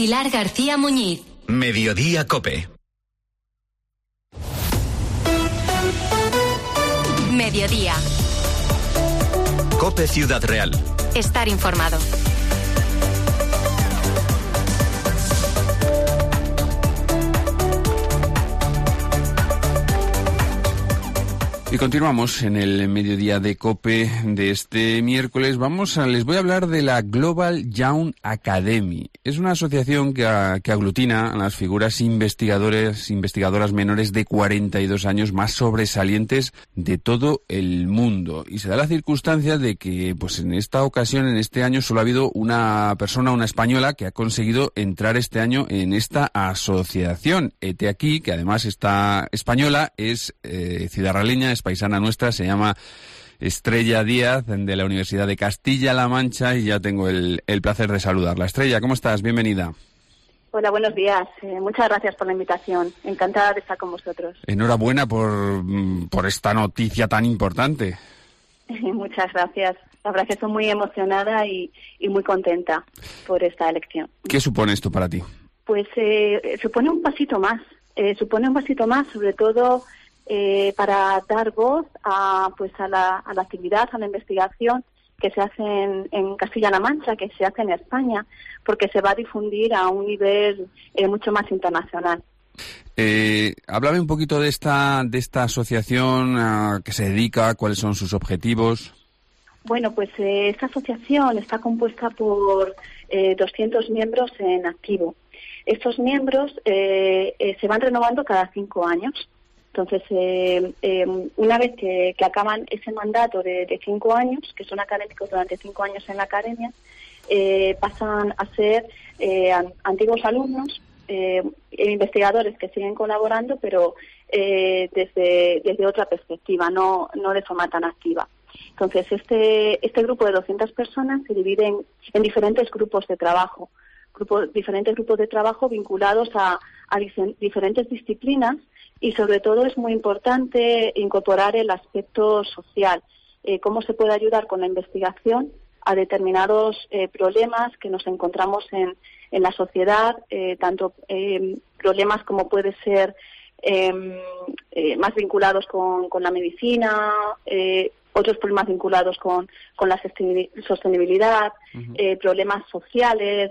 Pilar García Muñiz. Mediodía COPE. Mediodía. COPE Ciudad Real. Estar informado. Y continuamos en el mediodía de COPE de este miércoles. Les voy a hablar de la Global Young Academy. Es una asociación que aglutina a las figuras investigadoras menores de 42 años más sobresalientes de todo el mundo. Y se da la circunstancia de que, pues en esta ocasión, en este año, solo ha habido una española, que ha conseguido entrar este año en esta asociación. Hete aquí, que además está española, es ciudadraleña, es paisana nuestra, se llama Estrella Díaz, de la Universidad de Castilla-La Mancha, y ya tengo el placer de saludarla. Estrella, ¿cómo estás? Bienvenida. Hola, buenos días. Muchas gracias por la invitación. Encantada de estar con vosotros. Enhorabuena por esta noticia tan importante. Muchas gracias. La verdad es que estoy muy emocionada y muy contenta por esta elección. ¿Qué supone esto para ti? Pues supone un pasito más. Sobre todo para dar voz a la actividad, a la investigación que se hace en Castilla-La Mancha, que se hace en España, porque se va a difundir a un nivel mucho más internacional. Háblame un poquito de esta asociación, a qué se dedica, cuáles son sus objetivos. Bueno, pues esta asociación está compuesta por 200 miembros en activo. Estos miembros se van renovando cada 5 años. Entonces, una vez que acaban ese mandato de 5 años, que son académicos durante 5 años en la academia, pasan a ser antiguos alumnos, investigadores que siguen colaborando, pero desde otra perspectiva, no de forma tan activa. Entonces, este grupo de 200 personas se divide en diferentes grupos de trabajo, diferentes grupos de trabajo vinculados a diferentes disciplinas. Y sobre todo es muy importante incorporar el aspecto social, cómo se puede ayudar con la investigación a determinados problemas que nos encontramos en la sociedad, tanto problemas como puede ser más vinculados con la medicina, otros problemas vinculados con la sostenibilidad, problemas sociales,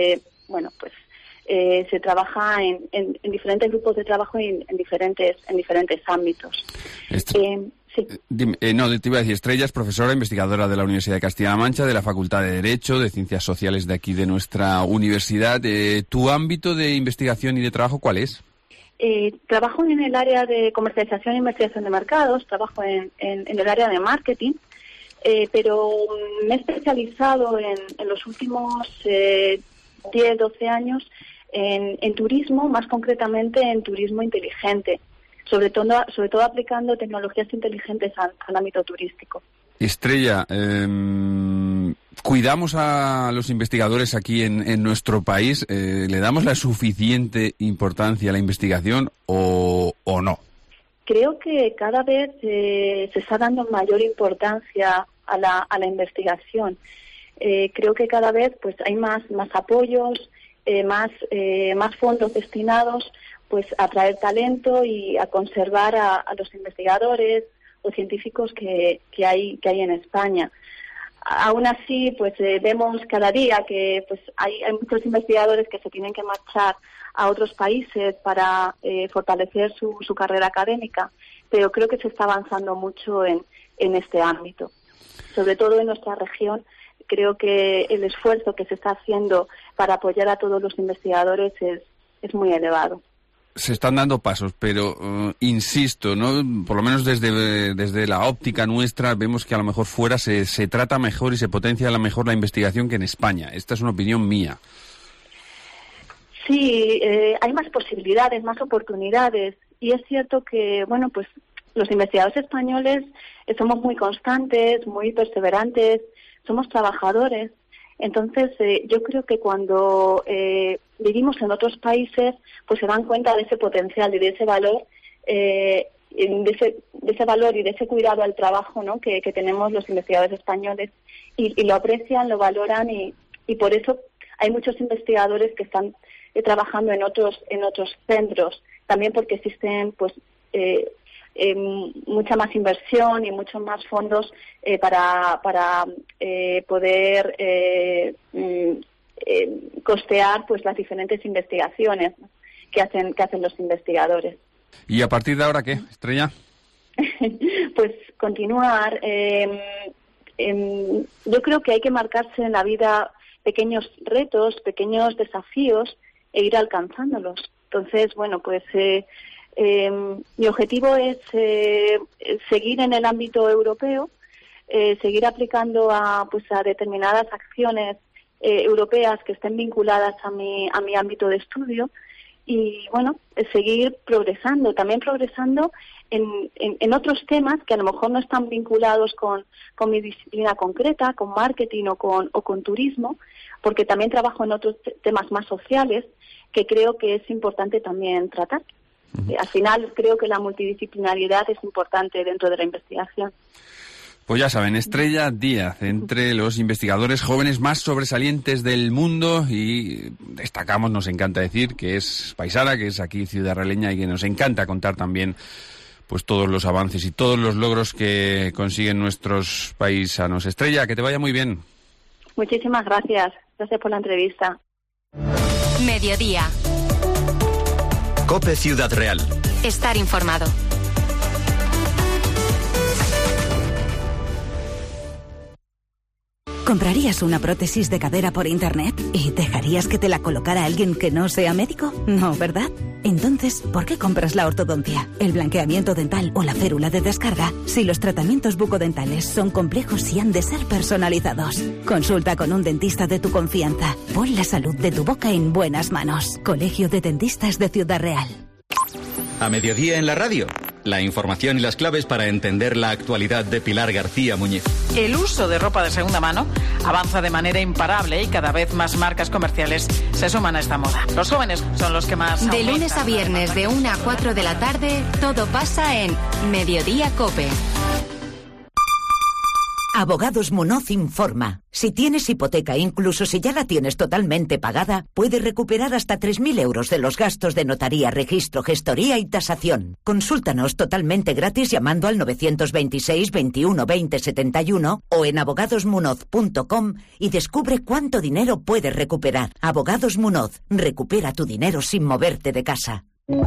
se trabaja en diferentes grupos de trabajo y en diferentes ámbitos. Sí. Te iba a decir, Estrella es profesora investigadora de la Universidad de Castilla-La Mancha, de la Facultad de Derecho, de Ciencias Sociales de aquí de nuestra universidad. ¿Tu ámbito de investigación y de trabajo cuál es? Trabajo en el área de comercialización e investigación de mercados, trabajo en el área de marketing, pero me he especializado en los últimos 10, 12 años en turismo, más concretamente en turismo inteligente, sobre todo aplicando tecnologías inteligentes al ámbito turístico. Estrella, ¿cuidamos a los investigadores aquí en nuestro país? ¿Le damos la suficiente importancia a la investigación o no? Creo que cada vez se está dando mayor importancia a la investigación. Creo que cada vez pues hay más apoyos, más fondos destinados pues a atraer talento y a conservar a los investigadores o científicos que hay en España. Aún así, pues vemos cada día que pues hay muchos investigadores que se tienen que marchar a otros países para fortalecer su carrera académica, pero creo que se está avanzando mucho en este ámbito. Sobre todo en nuestra región, creo que el esfuerzo que se está haciendo para apoyar a todos los investigadores es muy elevado. Se están dando pasos, pero insisto, ¿no? Por lo menos desde la óptica nuestra vemos que a lo mejor fuera se trata mejor y se potencia mejor la investigación que en España. Esta es una opinión mía. Sí, hay más posibilidades, más oportunidades, y es cierto que, bueno, pues los investigadores españoles somos muy constantes, muy perseverantes, somos trabajadores. Entonces, yo creo que cuando vivimos en otros países, pues se dan cuenta de ese potencial y de ese valor, de ese valor y de ese cuidado al trabajo, ¿no?, que tenemos los investigadores españoles, y lo aprecian, lo valoran, y por eso hay muchos investigadores que están trabajando en otros centros, también porque existen pues mucha más inversión y muchos más fondos para poder costear pues las diferentes investigaciones, ¿no?, que hacen los investigadores. ¿Y a partir de ahora qué, Estrella? Pues continuar. Yo creo que hay que marcarse en la vida pequeños retos, pequeños desafíos e ir alcanzándolos. Entonces, bueno, pues mi objetivo es seguir en el ámbito europeo, seguir aplicando a determinadas acciones europeas que estén vinculadas a mi ámbito de estudio y, bueno, seguir progresando en otros temas que a lo mejor no están vinculados con mi disciplina concreta, con marketing o con turismo, porque también trabajo en otros temas más sociales que creo que es importante también tratar. Uh-huh. Al final creo que la multidisciplinariedad es importante dentro de la investigación. Pues ya saben, Estrella Díaz, entre los investigadores jóvenes más sobresalientes del mundo, y destacamos, nos encanta decir, que es paisana, que es aquí ciudadraleña y que nos encanta contar también pues todos los avances y todos los logros que consiguen nuestros paisanos. Estrella, que te vaya muy bien. Muchísimas gracias. Gracias por la entrevista. Mediodía. COPE Ciudad Real. Estar informado. ¿Comprarías una prótesis de cadera por internet y dejarías que te la colocara alguien que no sea médico? No, ¿verdad? Entonces, ¿por qué compras la ortodoncia, el blanqueamiento dental o la férula de descarga si los tratamientos bucodentales son complejos y han de ser personalizados? Consulta con un dentista de tu confianza. Pon la salud de tu boca en buenas manos. Colegio de Dentistas de Ciudad Real. A mediodía en la radio. La información y las claves para entender la actualidad de Pilar García Muñiz. El uso de ropa de segunda mano avanza de manera imparable y cada vez más marcas comerciales se suman a esta moda. Los jóvenes son los que más... De lunes a viernes de 1 a 4 de la tarde, todo pasa en Mediodía COPE. Abogados Munoz informa. Si tienes hipoteca, incluso si ya la tienes totalmente pagada, puedes recuperar hasta 3.000 euros de los gastos de notaría, registro, gestoría y tasación. Consúltanos totalmente gratis llamando al 926 21 20 71 o en abogadosmunoz.com y descubre cuánto dinero puedes recuperar. Abogados Munoz, recupera tu dinero sin moverte de casa.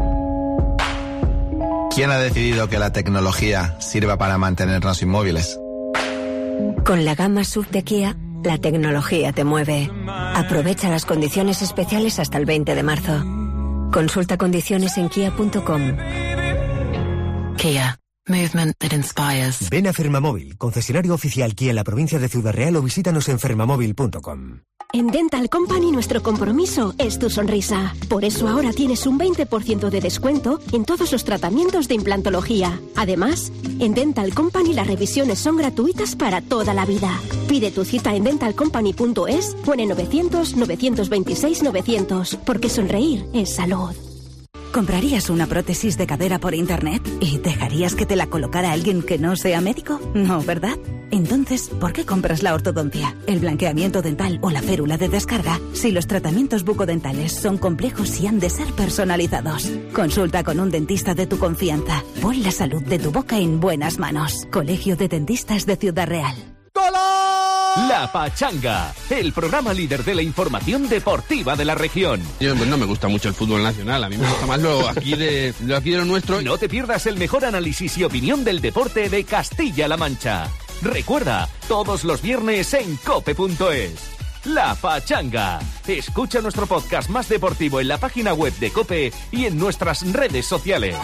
¿Quién ha decidido que la tecnología sirva para mantenernos inmóviles? Con la gama SUV de Kia, la tecnología te mueve. Aprovecha las condiciones especiales hasta el 20 de marzo. Consulta condiciones en kia.com. Kia. Movement that inspires. Ven a Fermamóvil, concesionario oficial Kia en la provincia de Ciudad Real, o visítanos en fermamóvil.com. En Dental Company nuestro compromiso es tu sonrisa. Por eso ahora tienes un 20% de descuento en todos los tratamientos de implantología. Además, en Dental Company las revisiones son gratuitas para toda la vida. Pide tu cita en dentalcompany.es o en el 900-926-900, porque sonreír es salud. ¿Comprarías una prótesis de cadera por internet y dejarías que te la colocara alguien que no sea médico? No, ¿verdad? Entonces, ¿por qué compras la ortodoncia, el blanqueamiento dental o la férula de descarga si los tratamientos bucodentales son complejos y han de ser personalizados? Consulta con un dentista de tu confianza. Pon la salud de tu boca en buenas manos. Colegio de Dentistas de Ciudad Real. La Pachanga, el programa líder de la información deportiva de la región. Yo no me gusta mucho el fútbol nacional, a mí me gusta más lo aquí de lo nuestro. No te pierdas el mejor análisis y opinión del deporte de Castilla-La Mancha. Recuerda, todos los viernes en cope.es. La Pachanga. Escucha nuestro podcast más deportivo en la página web de COPE y en nuestras redes sociales.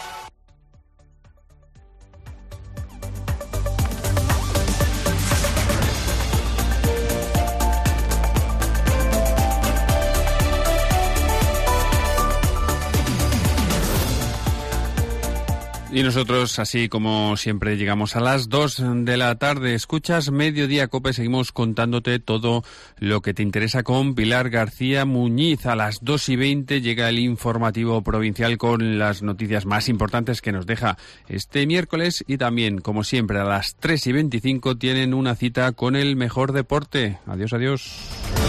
Y nosotros, así como siempre, llegamos a las 2 de la tarde. Escuchas Mediodía COPE, seguimos contándote todo lo que te interesa con Pilar García Muñiz. A las 2:20 llega el informativo provincial con las noticias más importantes que nos deja este miércoles. Y también, como siempre, a las 3:25 tienen una cita con el mejor deporte. Adiós, adiós.